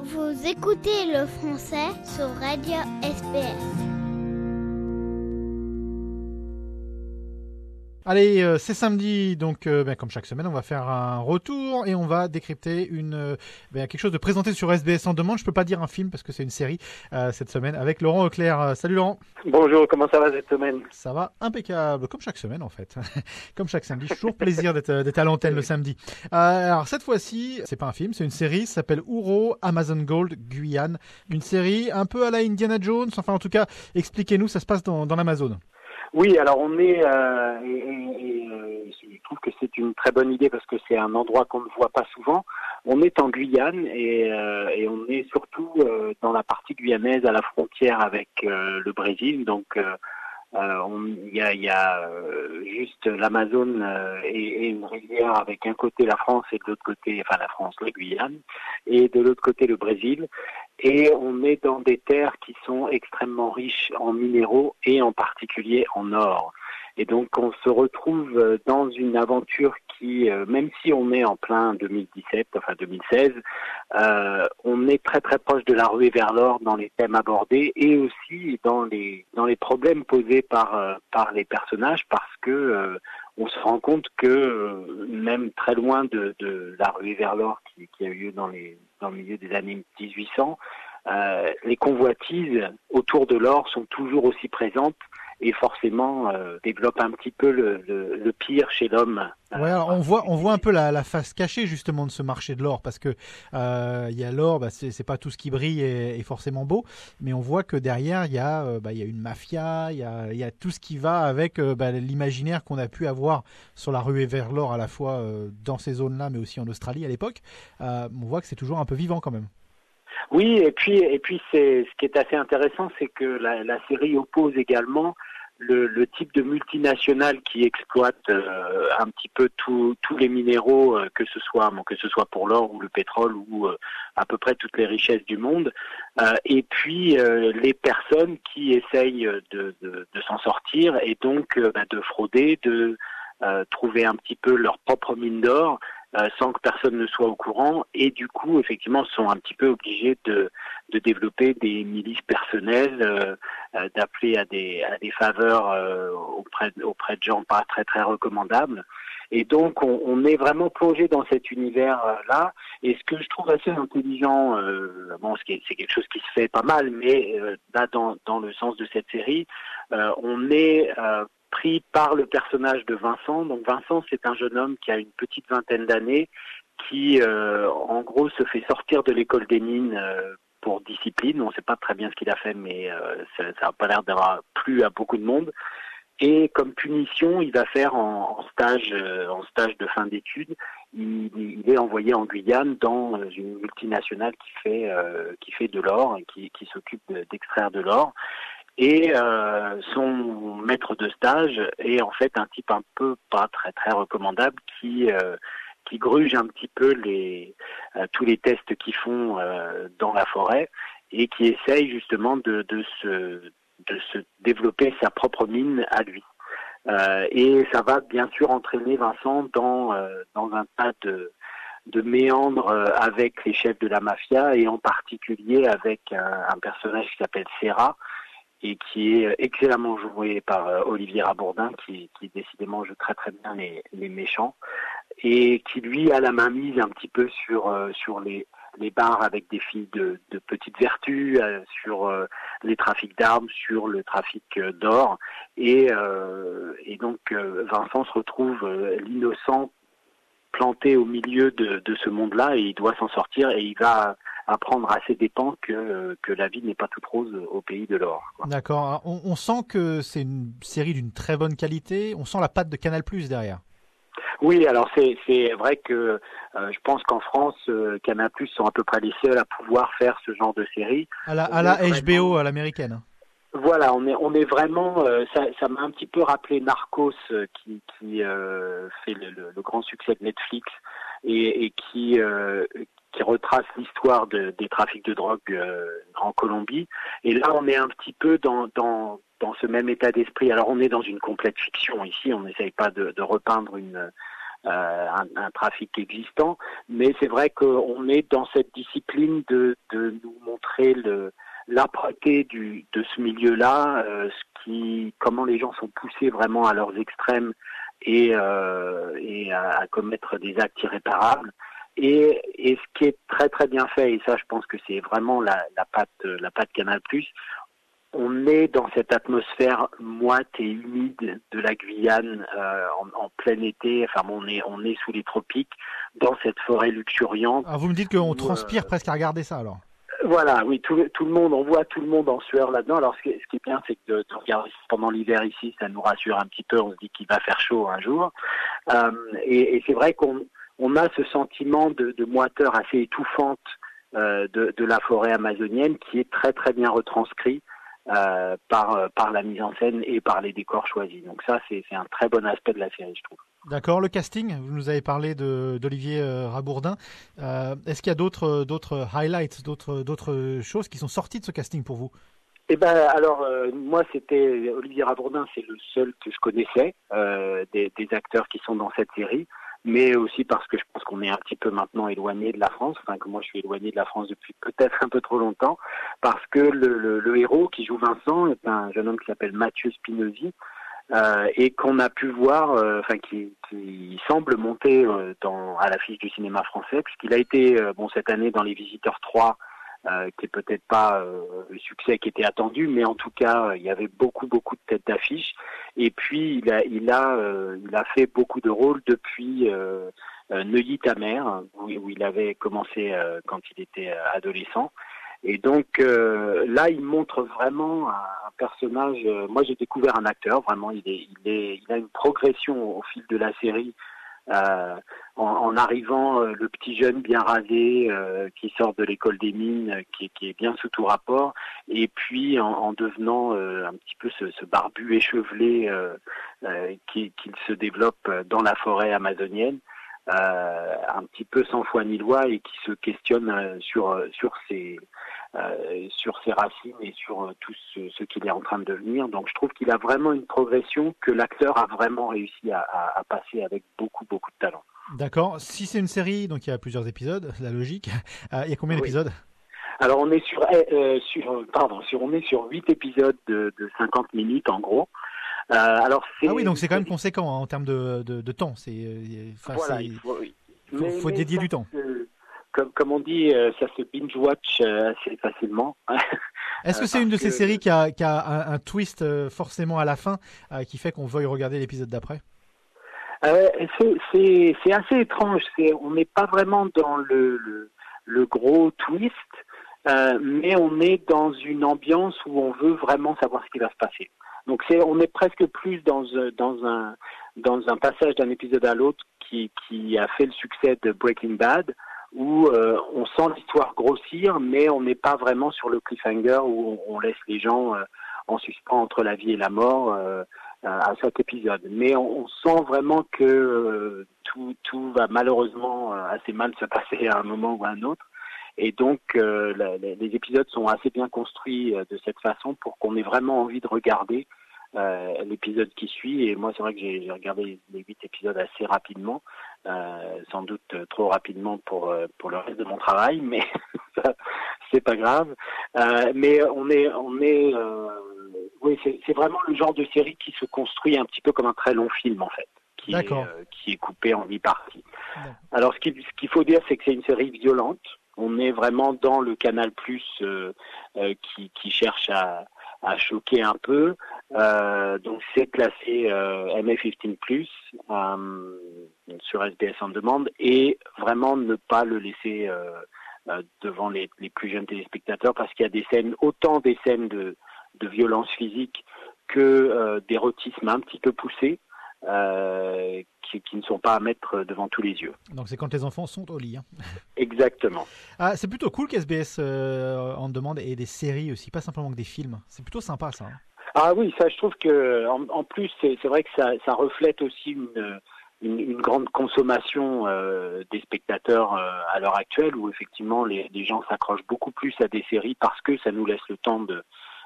Vous écoutez le français sur Radio SPS. Allez, c'est samedi, donc comme chaque semaine, on va faire un retour et on va décrypter quelque chose de présenté sur SBS en demande. Je peux pas dire un film parce que c'est une série cette semaine avec Laurent Auclair. Salut Laurent. Bonjour, comment ça va cette semaine? Ça va impeccable, comme chaque semaine en fait, comme chaque samedi. J'ai toujours plaisir d'être à l'antenne le samedi. Alors cette fois-ci, c'est pas un film, c'est une série, ça s'appelle Uro Amazon Gold Guyane. Une série un peu à la Indiana Jones, enfin en tout cas, expliquez-nous, ça se passe dans l'Amazone. Oui, alors on est, je trouve que c'est une très bonne idée parce que c'est un endroit qu'on ne voit pas souvent. On est en Guyane et on est surtout dans la partie guyanaise à la frontière avec le Brésil. Donc il y a juste l'Amazone et une rivière avec un côté la France et de l'autre côté, enfin la France, la Guyane, et de l'autre côté le Brésil. Et on est dans des terres qui sont extrêmement riches en minéraux et en particulier en or. Et donc on se retrouve dans une aventure qui, même si on est en plein 2017, enfin 2016, on est très très proche de la ruée vers l'or dans les thèmes abordés et aussi dans les problèmes posés par les personnages parce que on se rend compte que même très loin de la ruée vers l'or qui a eu lieu dans le milieu des années 1800, les convoitises autour de l'or sont toujours aussi présentes et forcément développent un petit peu le pire chez l'homme. Ouais, alors on voit un peu la face cachée justement de ce marché de l'or parce que il y a l'or, c'est pas tout ce qui brille est forcément beau, mais on voit que derrière il y a une mafia, il y a tout ce qui va avec l'imaginaire qu'on a pu avoir sur la ruée vers l'or à la fois dans ces zones-là, mais aussi en Australie à l'époque. On voit que c'est toujours un peu vivant quand même. Oui, et puis c'est ce qui est assez intéressant, c'est que la série oppose également le type de multinationale qui exploite un petit peu tous les minéraux, que ce soit pour l'or ou le pétrole ou à peu près toutes les richesses du monde, et puis les personnes qui essayent de s'en sortir et donc de frauder, de trouver un petit peu leur propre mine d'or sans que personne ne soit au courant et du coup effectivement sont un petit peu obligés de développer des milices personnelles, d'appeler à des faveurs auprès de gens pas très très recommandables. Et donc on est vraiment plongé dans cet univers-là. Et ce que je trouve assez intelligent, c'est quelque chose qui se fait pas mal, mais là dans le sens de cette série, on est pris par le personnage de Vincent. Donc Vincent, c'est un jeune homme qui a une petite vingtaine d'années, qui en gros se fait sortir de l'école des mines pour discipline. On ne sait pas très bien ce qu'il a fait, mais ça n'a pas l'air d'avoir plu à beaucoup de monde. Et comme punition, il va faire en stage de fin d'études, il est envoyé en Guyane dans une multinationale qui fait de l'or et qui s'occupe d'extraire de l'or. Et son maître de stage est en fait un type un peu pas très très recommandable qui gruge un petit peu tous les tests qu'ils font dans la forêt et qui essaye justement de se développer sa propre mine à lui. Et ça va bien sûr entraîner Vincent dans un tas de méandres avec les chefs de la mafia et en particulier avec un personnage qui s'appelle Serra et qui est excellemment joué par Olivier Rabourdin, qui décidément joue très très bien les méchants, et qui lui a la main mise un petit peu sur les bars avec des filles de petites vertus, sur les trafics d'armes, sur le trafic d'or, et donc Vincent se retrouve l'innocent planté au milieu de ce monde-là et il doit s'en sortir et il va apprendre à ses dépens que la vie n'est pas toute rose au pays de l'or. D'accord. On sent que c'est une série d'une très bonne qualité. On sent la patte de Canal+ derrière. Oui, alors c'est vrai que je pense qu'en France, Canal+ sont à peu près les seuls à pouvoir faire ce genre de série. À la HBO, à l'américaine. Voilà, on est vraiment. Ça m'a un petit peu rappelé Narcos, qui fait le grand succès de Netflix et qui retrace l'histoire des trafics de drogue en Colombie. Et là, on est un petit peu dans ce même état d'esprit. Alors, on est dans une complète fiction ici. On n'essaye pas de repeindre un trafic existant. Mais c'est vrai qu'on est dans cette discipline de nous montrer l'âpreté de ce milieu-là, comment les gens sont poussés vraiment à leurs extrêmes et à commettre des actes irréparables. Et ce qui est très très bien fait, et ça je pense que c'est vraiment la patte Canal+, on est dans cette atmosphère moite et humide de la Guyane en plein été. Enfin, on est sous les tropiques, dans cette forêt luxuriante. Ah, vous me dites qu'on transpire presque à regarder ça, alors. Voilà, oui, tout le monde, on voit tout le monde en sueur là-dedans. Alors, ce qui est bien, c'est que de regarder pendant l'hiver ici, ça nous rassure un petit peu. On se dit qu'il va faire chaud un jour. Et c'est vrai qu'on a ce sentiment de moiteur assez étouffante de la forêt amazonienne qui est très très bien retranscrit par la mise en scène et par les décors choisis. Donc ça, c'est un très bon aspect de la série, je trouve. D'accord, le casting, vous nous avez parlé d'Olivier Rabourdin. Est-ce qu'il y a d'autres highlights, d'autres choses qui sont sorties de ce casting pour vous? Eh ben, alors moi, c'était Olivier Rabourdin, c'est le seul que je connaissais des acteurs qui sont dans cette série, mais aussi parce que je pense qu'on est un petit peu maintenant éloigné de la France, enfin que moi je suis éloigné de la France depuis peut-être un peu trop longtemps, parce que le héros qui joue Vincent est un jeune homme qui s'appelle Mathieu Spinozzi, et qu'on a pu voir, qui semble monter à l'affiche du cinéma français, puisqu'il a été cette année dans Les Visiteurs 3, qui est peut-être pas le succès qui était attendu, mais en tout cas il y avait beaucoup de têtes d'affiche. Et puis il a fait beaucoup de rôles depuis Neuilly-ta-Mère, où il avait commencé quand il était adolescent. Et donc là, il montre vraiment un personnage. Moi, j'ai découvert un acteur. Vraiment, il a une progression au fil de la série. En arrivant, le petit jeune bien rasé qui sort de l'école des mines, qui est bien sous tout rapport, et puis en devenant un petit peu ce barbu échevelé qu'il se développe dans la forêt amazonienne. Un petit peu sans foi ni loi et qui se questionne sur ses racines et sur tout ce qu'il est en train de devenir. Donc je trouve qu'il a vraiment une progression que l'acteur a vraiment réussi à passer avec beaucoup de talent. D'accord. Si c'est une série, donc il y a plusieurs épisodes, la logique. Il y a combien d'épisodes? Alors on est on est sur 8 épisodes de 50 minutes en gros. Donc c'est quand même conséquent en termes de temps. Faut dédier du temps. Comme on dit, ça se binge-watch assez facilement. Est-ce que c'est une de ces séries qui a un twist forcément à la fin qui fait qu'on veuille regarder l'épisode d'après? C'est assez étrange. On n'est pas vraiment dans le gros twist, mais on est dans une ambiance où on veut vraiment savoir ce qui va se passer. Donc on est presque plus dans un passage d'un épisode à l'autre qui a fait le succès de Breaking Bad, où on sent l'histoire grossir, mais on n'est pas vraiment sur le cliffhanger où on laisse les gens en suspens entre la vie et la mort à chaque épisode. Mais on sent vraiment que tout va malheureusement assez mal se passer à un moment ou à un autre. Et donc, les épisodes sont assez bien construits de cette façon pour qu'on ait vraiment envie de regarder l'épisode qui suit. Et moi, c'est vrai que j'ai regardé les 8 épisodes assez rapidement, sans doute trop rapidement pour le reste de mon travail, mais ça, c'est pas grave. Mais oui, c'est vraiment le genre de série qui se construit un petit peu comme un très long film, en fait, qui est coupé en 8 parties. D'accord. Alors, ce qu'il faut dire, c'est que c'est une série violente. On est vraiment dans le Canal+ qui cherche à choquer un peu. Donc c'est classé MA15+, sur SBS en demande, et vraiment ne pas le laisser devant les plus jeunes téléspectateurs, parce qu'il y a autant des scènes de violence physique que d'érotisme un petit peu poussé. Qui ne sont pas à mettre devant tous les yeux. Donc c'est quand les enfants sont au lit. Hein. Exactement. C'est plutôt cool qu'SBS en demande et des séries aussi, pas simplement que des films. C'est plutôt sympa ça. Hein. Ah oui, ça je trouve que en plus c'est vrai que ça reflète aussi une grande consommation des spectateurs à l'heure actuelle, où effectivement les gens s'accrochent beaucoup plus à des séries parce que ça nous laisse le temps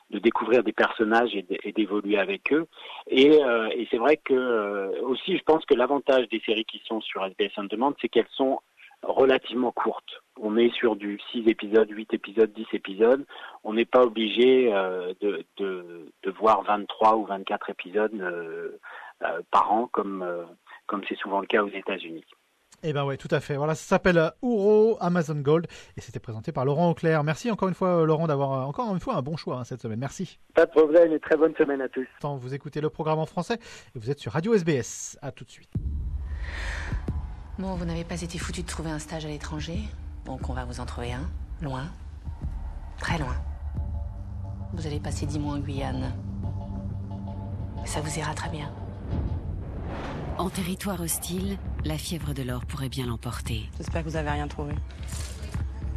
découvrir des personnages et d'évoluer avec eux. Et c'est vrai que aussi, je pense que l'avantage des séries qui sont sur SBS On Demand, c'est qu'elles sont relativement courtes. On est sur du 6 épisodes, 8 épisodes, 10 épisodes. On n'est pas obligé de voir 23 ou 24 épisodes par an, comme c'est souvent le cas aux États-Unis. Eh ben ouais, tout à fait. Voilà, ça s'appelle Ouro Amazon Gold et c'était présenté par Laurent Auclair. Merci encore une fois, Laurent, d'avoir encore une fois un bon choix cette semaine. Merci. Pas de problème et très bonne semaine à tous. Vous écoutez le programme en français et vous êtes sur Radio SBS. À tout de suite. Bon, vous n'avez pas été foutu de trouver un stage à l'étranger, donc on va vous en trouver un, loin, très loin. Vous allez passer 10 mois en Guyane. Ça vous ira très bien. En territoire hostile, la fièvre de l'or pourrait bien l'emporter. J'espère que vous avez rien trouvé. Pourquoi ?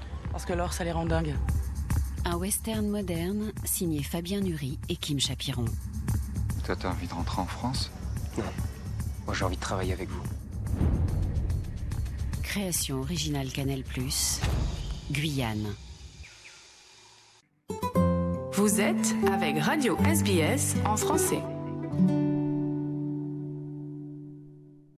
Parce que l'or, ça les rend dingues. Un western moderne signé Fabien Nury et Kim Chapiron. Toi, t'as envie de rentrer en France ? Non. Moi, j'ai envie de travailler avec vous. Création originale Canal+, Guyane. Vous êtes avec Radio SBS en français.